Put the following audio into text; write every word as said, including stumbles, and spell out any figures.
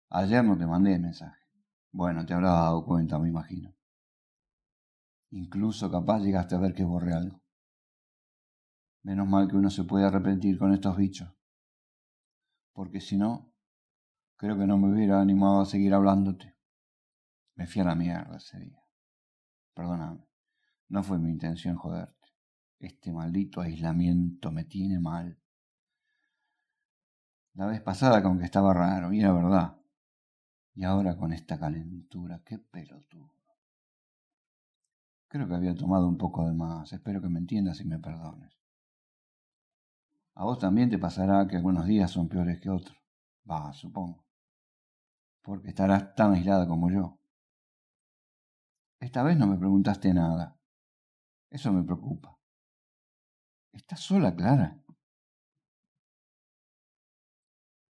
Ayer no te mandé mensaje. Bueno, te habrás dado cuenta, me imagino. Incluso capaz llegaste a ver que borré algo. Menos mal que uno se puede arrepentir con estos bichos. Porque si no, creo que no me hubiera animado a seguir hablándote. Me fui a la mierda ese día. Perdóname. No fue mi intención joderte. Este maldito aislamiento me tiene mal. La vez pasada con que estaba raro, y era verdad. Y ahora con esta calentura, qué pelotudo. Creo que había tomado un poco de más. Espero que me entiendas y me perdones. A vos también te pasará que algunos días son peores que otros. Va, supongo. Porque estarás tan aislada como yo. Esta vez no me preguntaste nada. Eso me preocupa. ¿Estás sola, Clara?